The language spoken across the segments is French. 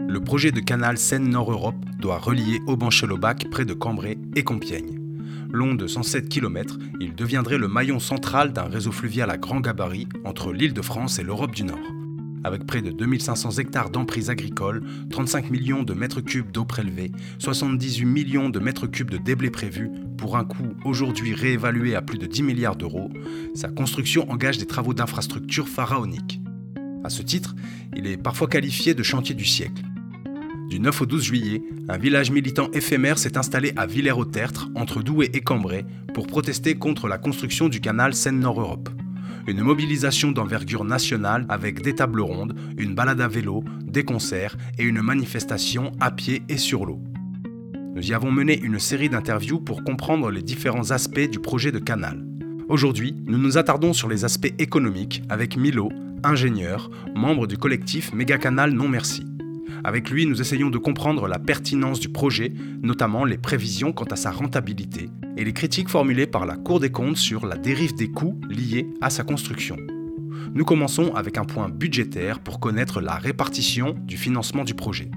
Le projet de canal Seine-Nord-Europe doit relier Auban-Chelobac près de Cambrai et Compiègne. Long de 107 km, il deviendrait le maillon central d'un réseau fluvial à grand gabarit entre l'Île-de-France et l'Europe du Nord. Avec près de 2500 hectares d'emprises agricoles, 35 millions de mètres cubes d'eau prélevée, 78 millions de mètres cubes de déblais prévus, pour un coût aujourd'hui réévalué à plus de 10 milliards d'euros, sa construction engage des travaux d'infrastructure pharaoniques. À ce titre, il est parfois qualifié de chantier du siècle. Du 9 au 12 juillet, un village militant éphémère s'est installé à Villers-au-Tertre, entre Douai et Cambrai, pour protester contre la construction du canal Seine-Nord-Europe. Une mobilisation d'envergure nationale avec des tables rondes, une balade à vélo, des concerts et une manifestation à pied et sur l'eau. Nous y avons mené une série d'interviews pour comprendre les différents aspects du projet de canal. Aujourd'hui, nous nous attardons sur les aspects économiques avec Milo, ingénieur, membre du collectif Mégacanal Non Merci. Avec lui, nous essayons de comprendre la pertinence du projet, notamment les prévisions quant à sa rentabilité et les critiques formulées par la Cour des comptes sur la dérive des coûts liés à sa construction. Nous commençons avec un point budgétaire pour connaître la répartition du financement du projet.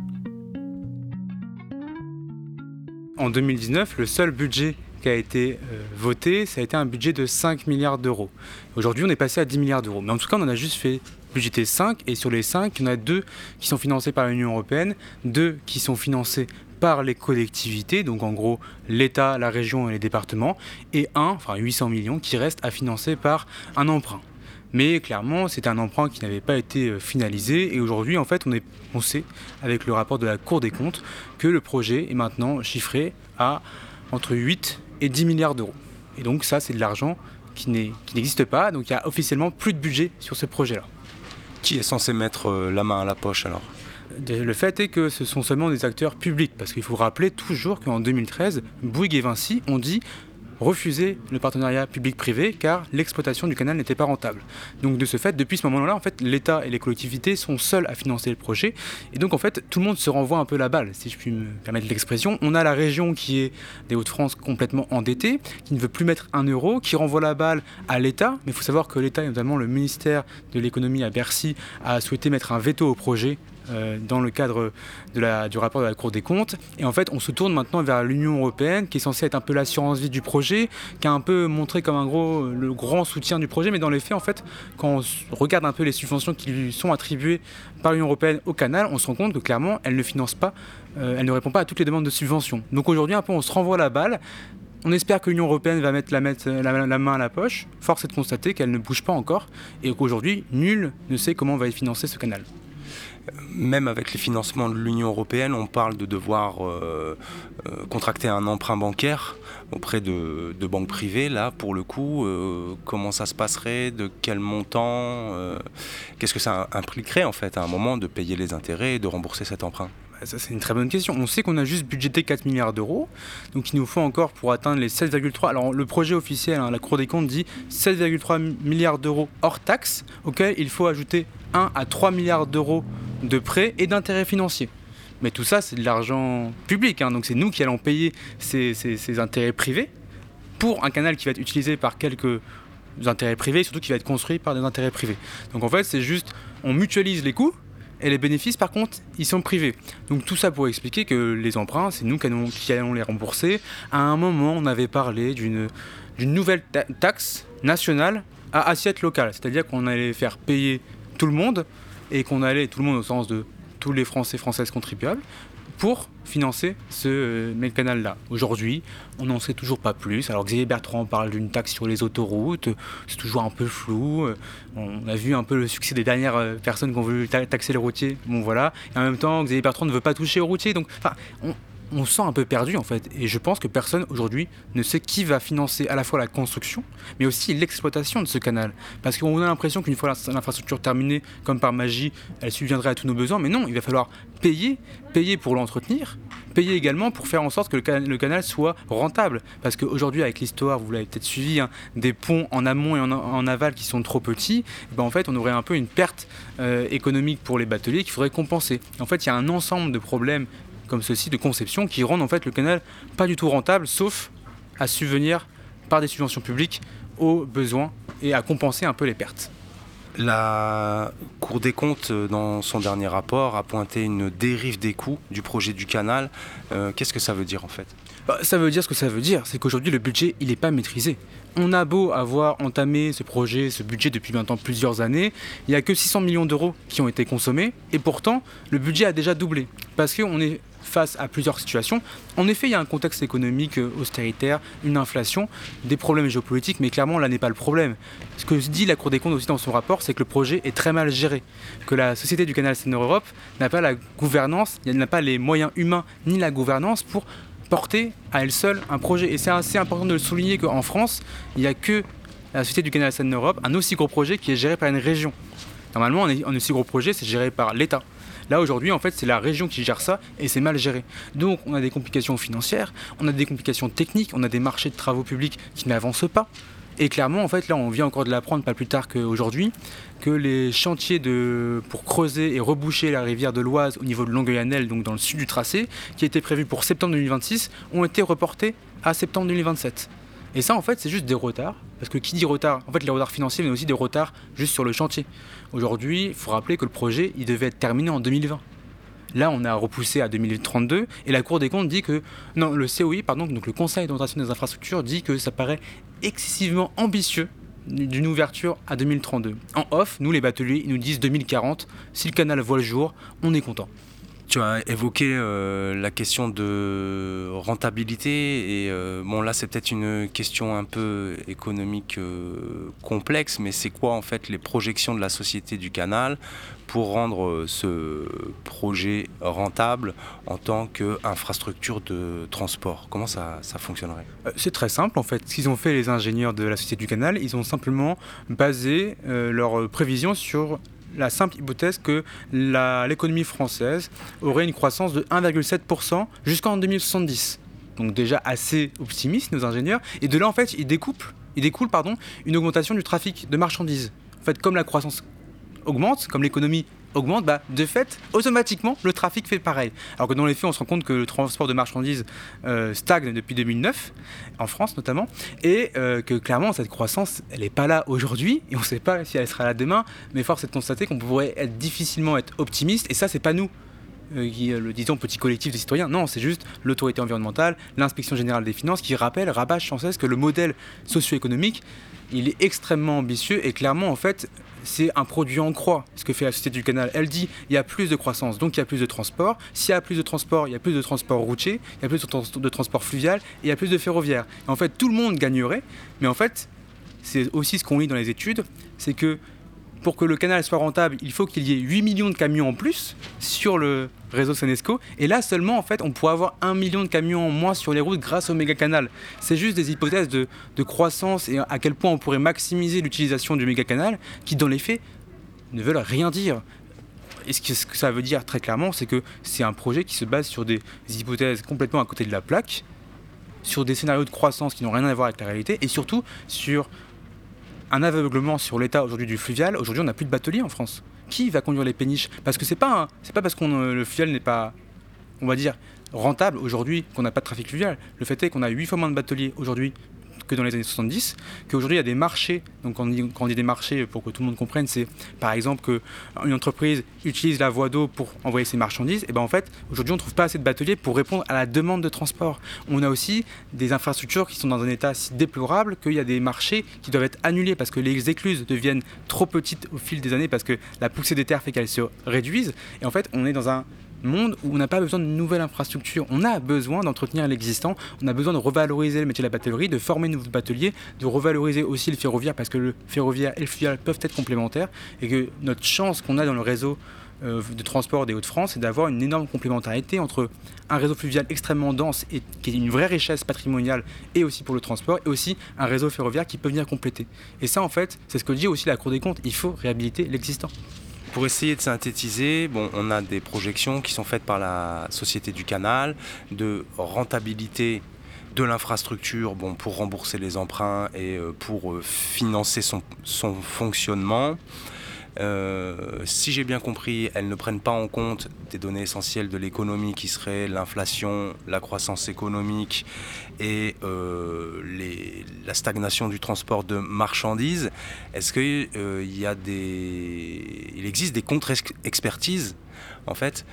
En 2019, le seul budget qui a été voté, ça a été un budget de 5 milliards d'euros. Aujourd'hui, on est passé à 10 milliards d'euros. Mais en tout cas, on en a juste fait budgéter 5, et sur les 5, il y en a 2 qui sont financés par l'Union européenne, 2 qui sont financés par les collectivités, donc en gros l'État, la région et les départements, et 800 millions qui restent à financer par un emprunt. Mais clairement, c'est un emprunt qui n'avait pas été finalisé, et aujourd'hui, en fait, on sait, avec le rapport de la Cour des comptes, que le projet est maintenant chiffré à entre 8 et 10 milliards d'euros. Et donc ça, c'est de l'argent qui n'existe pas, donc il n'y a officiellement plus de budget sur ce projet-là. Qui est censé mettre la main à la poche alors ? Le fait est que ce sont seulement des acteurs publics, parce qu'il faut rappeler toujours qu'en 2013, Bouygues et Vinci ont dit refuser le partenariat public-privé car l'exploitation du canal n'était pas rentable. Donc de ce fait, depuis ce moment-là, en fait, l'État et les collectivités sont seuls à financer le projet. Et donc en fait, tout le monde se renvoie un peu la balle, si je puis me permettre l'expression. On a la région qui est des Hauts-de-France complètement endettée, qui ne veut plus mettre 1 euro, qui renvoie la balle à l'État. Mais il faut savoir que l'État, et notamment le ministère de l'économie à Bercy, a souhaité mettre un veto au projet dans le cadre du rapport de la Cour des comptes. Et en fait, on se tourne maintenant vers l'Union européenne, qui est censée être un peu l'assurance vie du projet, qui a un peu montré comme le grand soutien du projet. Mais dans les faits, en fait, quand on regarde un peu les subventions qui lui sont attribuées par l'Union européenne au canal, on se rend compte que clairement, elle ne finance pas, elle ne répond pas à toutes les demandes de subventions. Donc aujourd'hui, un peu, on se renvoie la balle. On espère que l'Union européenne va mettre la main à la poche. Force est de constater qu'elle ne bouge pas encore et qu'aujourd'hui, nul ne sait comment on va financer ce canal. Même avec les financements de l'Union européenne, on parle de devoir contracter un emprunt bancaire auprès de banques privées. Là, pour le coup, comment ça se passerait ? De quel montant ? Qu'est-ce que ça impliquerait en fait à un moment de payer les intérêts et de rembourser cet emprunt ? Ça, c'est une très bonne question. On sait qu'on a juste budgété 4 milliards d'euros, donc il nous faut encore pour atteindre les 7,3. Alors le projet officiel, la Cour des comptes dit 7,3 milliards d'euros hors taxes, auquel il faut ajouter 1 à 3 milliards d'euros de prêts et d'intérêts financiers. Mais tout ça, c'est de l'argent public, donc c'est nous qui allons payer ces intérêts privés pour un canal qui va être utilisé par quelques intérêts privés, surtout qui va être construit par des intérêts privés. Donc en fait, c'est juste, on mutualise les coûts, et les bénéfices, par contre, ils sont privés. Donc tout ça pour expliquer que les emprunts, c'est nous qui allons les rembourser. À un moment, on avait parlé d'une nouvelle taxe nationale à assiette locale. C'est-à-dire qu'on allait faire payer tout le monde, et qu'on allait, tout le monde au sens de tous les Français et Françaises contribuables, pour financer ce canal-là. Aujourd'hui, on n'en sait toujours pas plus. Alors Xavier Bertrand parle d'une taxe sur les autoroutes, c'est toujours un peu flou. On a vu un peu le succès des dernières personnes qui ont voulu taxer les routiers. Bon voilà. Et en même temps, Xavier Bertrand ne veut pas toucher aux routiers. Donc, on se sent un peu perdu en fait. Et je pense que personne aujourd'hui ne sait qui va financer à la fois la construction, mais aussi l'exploitation de ce canal. Parce qu'on a l'impression qu'une fois l'infrastructure terminée, comme par magie, elle subviendrait à tous nos besoins. Mais non, il va falloir payer pour l'entretenir, payer également pour faire en sorte que le canal soit rentable. Parce qu'aujourd'hui, avec l'histoire, vous l'avez peut-être suivi, des ponts en amont et en aval qui sont trop petits, en fait, on aurait un peu une perte économique pour les bateliers qu'il faudrait compenser. En fait, il y a un ensemble de problèmes comme ceci, de conception, qui rendent en fait le canal pas du tout rentable, sauf à subvenir par des subventions publiques aux besoins et à compenser un peu les pertes. La Cour des comptes, dans son dernier rapport, a pointé une dérive des coûts du projet du canal. Qu'est-ce que ça veut dire en fait ? Ça veut dire ce que ça veut dire, c'est qu'aujourd'hui le budget il n'est pas maîtrisé. On a beau avoir entamé ce projet, ce budget depuis maintenant plusieurs années, il n'y a que 600 millions d'euros qui ont été consommés et pourtant le budget a déjà doublé parce qu'on est face à plusieurs situations. En effet, il y a un contexte économique austéritaire, une inflation, des problèmes géopolitiques, mais clairement là n'est pas le problème. Ce que dit la Cour des comptes aussi dans son rapport, c'est que le projet est très mal géré, que la Société du Canal Seine-Nord-Europe n'a pas la gouvernance, elle n'a pas les moyens humains ni la gouvernance pour porter à elle seule un projet. Et c'est assez important de le souligner qu'en France, il n'y a que la Société du Canal Seine-Nord-Europe, un aussi gros projet qui est géré par une région. Normalement, un aussi gros projet, c'est géré par l'État. Là, aujourd'hui, en fait, c'est la région qui gère ça et c'est mal géré. Donc, on a des complications financières, on a des complications techniques, on a des marchés de travaux publics qui n'avancent pas. Et clairement, en fait, là, on vient encore de l'apprendre pas plus tard qu'aujourd'hui, que les chantiers pour creuser et reboucher la rivière de l'Oise au niveau de Longueuil-Annel, donc dans le sud du tracé, qui étaient prévus pour septembre 2026, ont été reportés à septembre 2027. Et ça, en fait, c'est juste des retards. Parce que qui dit retard ? En fait, les retards financiers, mais aussi des retards juste sur le chantier. Aujourd'hui, il faut rappeler que le projet, il devait être terminé en 2020. Là, on a repoussé à 2032 et la Cour des comptes dit que... Non, le COI, donc le Conseil d'orientation des infrastructures, dit que ça paraît excessivement ambitieux d'une ouverture à 2032. En off, nous, les bateliers, ils nous disent 2040. Si le canal voit le jour, on est content. Tu as évoqué la question de rentabilité et là c'est peut-être une question un peu économique complexe, mais c'est quoi en fait les projections de la Société du Canal pour rendre ce projet rentable en tant qu'infrastructure de transport ? Comment ça fonctionnerait ? C'est très simple en fait. Ce qu'ils ont fait les ingénieurs de la Société du Canal, ils ont simplement basé leurs prévisions sur la simple hypothèse que l'économie française aurait une croissance de 1,7% jusqu'en 2070. Donc déjà assez optimiste, nos ingénieurs. Et de là, en fait, il découle une augmentation du trafic de marchandises. En fait, comme la croissance augmente, comme l'économie augmente, de fait, automatiquement, le trafic fait pareil. Alors que dans les faits, on se rend compte que le transport de marchandises stagne depuis 2009, en France notamment, et que clairement, cette croissance, elle n'est pas là aujourd'hui, et on ne sait pas si elle sera là demain, mais force est de constater qu'on pourrait difficilement être optimiste, et ça, c'est pas nous. Le disons petit collectif de citoyens, non, c'est juste l'autorité environnementale, l'inspection générale des finances qui rabâche sans cesse que le modèle socio-économique il est extrêmement ambitieux et clairement en fait c'est un produit en croix ce que fait la Société du Canal. Elle dit il y a plus de croissance donc il y a plus de transport, s'il y a plus de transport il y a plus de transport routier, il y a plus de transport fluvial et il y a plus de ferroviaire. Et en fait tout le monde gagnerait, mais en fait c'est aussi ce qu'on lit dans les études, c'est que pour que le canal soit rentable, il faut qu'il y ait 8 millions de camions en plus sur le réseau Seine-Esco. Et là seulement, en fait, on pourrait avoir 1 million de camions en moins sur les routes grâce au méga-canal. C'est juste des hypothèses de croissance et à quel point on pourrait maximiser l'utilisation du méga-canal qui, dans les faits, ne veulent rien dire. Et ce que ça veut dire très clairement, c'est que c'est un projet qui se base sur des hypothèses complètement à côté de la plaque, sur des scénarios de croissance qui n'ont rien à voir avec la réalité et surtout sur un aveuglement sur l'état aujourd'hui du fluvial. Aujourd'hui, on n'a plus de bateliers en France. Qui va conduire les péniches ? Parce que c'est pas parce que le fluvial n'est pas, on va dire, rentable aujourd'hui qu'on n'a pas de trafic fluvial. Le fait est qu'on a 8 fois moins de bateliers aujourd'hui que dans les années 70, qu'aujourd'hui il y a des marchés, donc quand on dit des marchés pour que tout le monde comprenne, c'est par exemple qu'une entreprise utilise la voie d'eau pour envoyer ses marchandises, et en fait aujourd'hui on ne trouve pas assez de bateliers pour répondre à la demande de transport. On a aussi des infrastructures qui sont dans un état si déplorable qu'il y a des marchés qui doivent être annulés parce que les écluses deviennent trop petites au fil des années parce que la poussée des terres fait qu'elles se réduisent, et en fait on est dans un monde où on n'a pas besoin de nouvelles infrastructures, on a besoin d'entretenir l'existant, on a besoin de revaloriser le métier de la batellerie, de former de nouveaux bateliers, de revaloriser aussi le ferroviaire parce que le ferroviaire et le fluvial peuvent être complémentaires et que notre chance qu'on a dans le réseau de transport des Hauts-de-France c'est d'avoir une énorme complémentarité entre un réseau fluvial extrêmement dense et qui est une vraie richesse patrimoniale et aussi pour le transport et aussi un réseau ferroviaire qui peut venir compléter. Et ça en fait c'est ce que dit aussi la Cour des comptes, il faut réhabiliter l'existant. Pour essayer de synthétiser, on a des projections qui sont faites par la Société du Canal de rentabilité de l'infrastructure pour rembourser les emprunts et pour financer son fonctionnement. Si j'ai bien compris, elles ne prennent pas en compte des données essentielles de l'économie qui seraient l'inflation, la croissance économique et la stagnation du transport de marchandises. Est-ce qu'il il existe des contre-expertises en fait,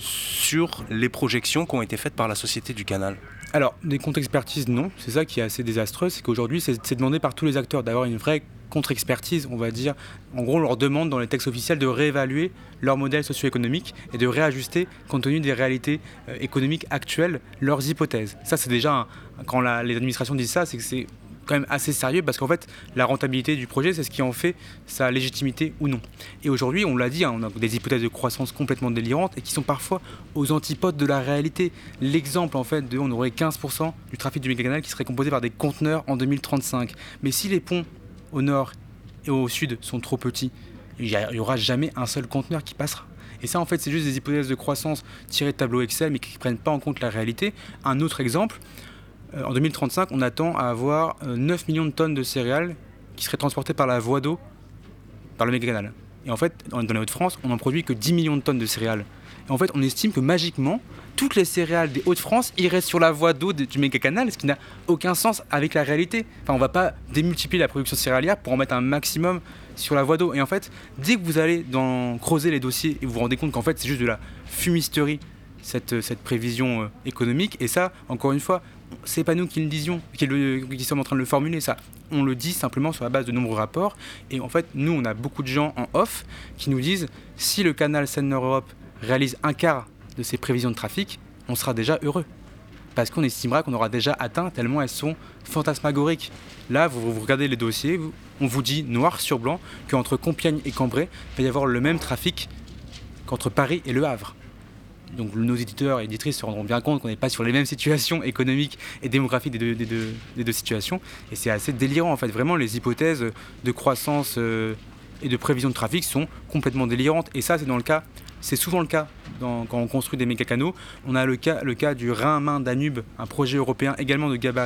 sur les projections qui ont été faites par la Société du Canal? Alors, des contre-expertises, non. C'est ça qui est assez désastreux, c'est qu'aujourd'hui, c'est demandé par tous les acteurs d'avoir une vraie contre-expertise, on va dire. En gros, on leur demande dans les textes officiels de réévaluer leur modèle socio-économique et de réajuster, compte tenu des réalités économiques actuelles, leurs hypothèses. Ça, c'est déjà, quand les administrations disent ça, c'est que c'est quand même assez sérieux parce qu'en fait, la rentabilité du projet, c'est ce qui en fait sa légitimité ou non. Et aujourd'hui, on l'a dit, on a des hypothèses de croissance complètement délirantes et qui sont parfois aux antipodes de la réalité. L'exemple, en fait, on aurait 15% du trafic du mégacanal qui serait composé par des conteneurs en 2035. Mais si les ponts au nord et au sud sont trop petits, il n'y aura jamais un seul conteneur qui passera. Et ça, en fait, c'est juste des hypothèses de croissance tirées de tableau Excel, mais qui ne prennent pas en compte la réalité. Un autre exemple, en 2035, on attend à avoir 9 millions de tonnes de céréales qui seraient transportées par la voie d'eau, par le mégacanal. Et en fait, dans les Hauts-de-France, on n'en produit que 10 millions de tonnes de céréales. Et en fait, on estime que magiquement, toutes les céréales des Hauts-de-France iraient sur la voie d'eau du mégacanal, ce qui n'a aucun sens avec la réalité. Enfin, on ne va pas démultiplier la production céréalière pour en mettre un maximum sur la voie d'eau. Et en fait, dès que vous allez creuser les dossiers et vous vous rendez compte qu'en fait, c'est juste de la fumisterie, cette prévision économique. Et ça, encore une fois, c'est pas nous qui le disions, qui sommes en train de le formuler, ça. On le dit simplement sur la base de nombreux rapports. Et en fait, nous, on a beaucoup de gens en off qui nous disent si le canal Seine-Nord-Europe réalise un quart de ses prévisions de trafic, on sera déjà heureux. Parce qu'on estimera qu'on aura déjà atteint tellement elles sont fantasmagoriques. Là, vous regardez les dossiers, on vous dit noir sur blanc qu'entre Compiègne et Cambrai, il va y avoir le même trafic qu'entre Paris et Le Havre. Donc nos éditeurs et éditrices se rendront bien compte qu'on n'est pas sur les mêmes situations économiques et démographiques des deux situations. Et c'est assez délirant en fait. Vraiment, les hypothèses de croissance et de prévision de trafic sont complètement délirantes. Et ça, c'est souvent le cas quand on construit des méga-canaux. On a le cas du Rhin-Main-Danube, un projet européen également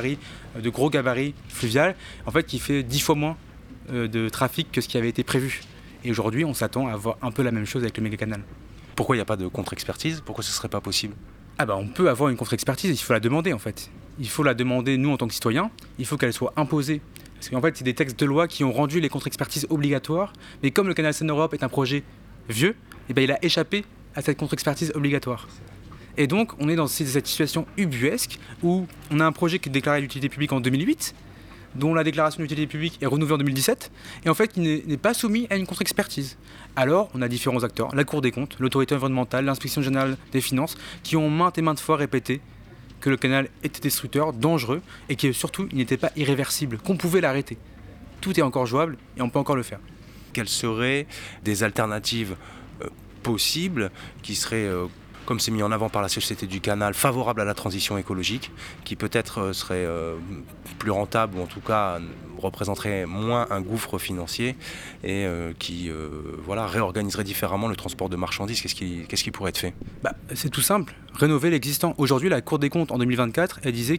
de gros gabarits fluvial, en fait, qui fait 10 fois moins de trafic que ce qui avait été prévu. Et aujourd'hui, on s'attend à voir un peu la même chose avec le méga-canal. Pourquoi il n'y a pas de contre-expertise? Pourquoi ce ne serait pas possible? On peut avoir une contre-expertise, il faut la demander en fait. Il faut la demander, nous en tant que citoyens, il faut qu'elle soit imposée. Parce qu'en fait, c'est des textes de loi qui ont rendu les contre-expertises obligatoires, mais comme le canal Seine-Europe est un projet vieux, il a échappé à cette contre-expertise obligatoire. Et donc, on est dans cette situation ubuesque où on a un projet qui est déclaré d'utilité publique en 2008, dont la déclaration d'utilité publique est renouvelée en 2017, et en fait qui n'est pas soumis à une contre-expertise. Alors, on a différents acteurs, la Cour des comptes, l'autorité environnementale, l'inspection générale des finances, qui ont maintes et maintes fois répété que le canal était destructeur, dangereux, et que surtout, il n'était pas irréversible, qu'on pouvait l'arrêter. Tout est encore jouable, et on peut encore le faire. Quelles seraient des alternatives possibles qui seraient comme c'est mis en avant par la Société du Canal, favorable à la transition écologique, qui peut-être serait plus rentable, ou en tout cas représenterait moins un gouffre financier, et qui réorganiserait différemment le transport de marchandises. Qu'est-ce qui pourrait être fait? C'est tout simple, rénover l'existant. Aujourd'hui, la Cour des comptes, en 2024, elle disait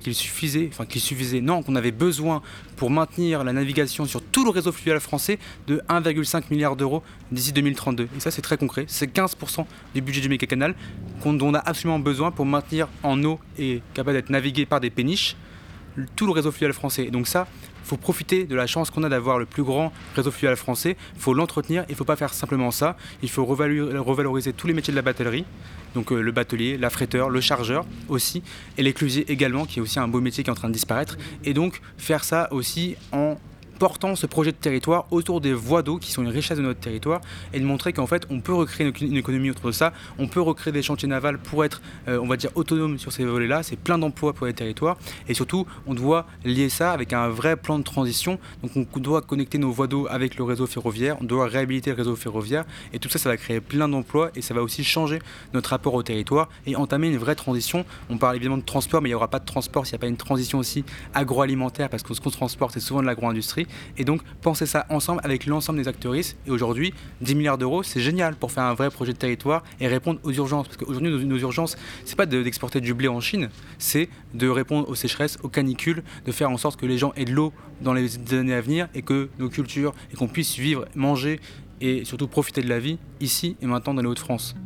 qu'on avait besoin pour maintenir la navigation sur tout le réseau fluvial français de 1,5 milliard d'euros d'ici 2032. Et ça, c'est très concret, c'est 15% du budget du méga-canal dont on a absolument besoin pour maintenir en eau et capable d'être navigué par des péniches tout le réseau fluvial français. Et donc ça, il faut profiter de la chance qu'on a d'avoir le plus grand réseau fluvial français, il faut l'entretenir, il ne faut pas faire simplement ça, il faut revaloriser tous les métiers de la batellerie, donc le batelier, l'affréteur, le chargeur aussi, et l'éclusier également, qui est aussi un beau métier qui est en train de disparaître, et donc faire ça aussi en portant ce projet de territoire autour des voies d'eau qui sont une richesse de notre territoire et de montrer qu'en fait on peut recréer une économie autour de ça, on peut recréer des chantiers navals pour être autonome sur ces volets-là, c'est plein d'emplois pour les territoires et surtout on doit lier ça avec un vrai plan de transition, donc on doit connecter nos voies d'eau avec le réseau ferroviaire, on doit réhabiliter le réseau ferroviaire et tout ça, ça va créer plein d'emplois et ça va aussi changer notre rapport au territoire et entamer une vraie transition. On parle évidemment de transport mais il n'y aura pas de transport s'il n'y a pas une transition aussi agroalimentaire parce que ce qu'on transporte c'est souvent de l'agro-industrie. Et donc penser ça ensemble avec l'ensemble des acteuristes. Et aujourd'hui, 10 milliards d'euros, c'est génial pour faire un vrai projet de territoire et répondre aux urgences. Parce qu'aujourd'hui, nos urgences, c'est pas d'exporter du blé en Chine, c'est de répondre aux sécheresses, aux canicules, de faire en sorte que les gens aient de l'eau dans les années à venir et que nos cultures, et qu'on puisse vivre, manger et surtout profiter de la vie ici et maintenant dans les Hauts-de-France.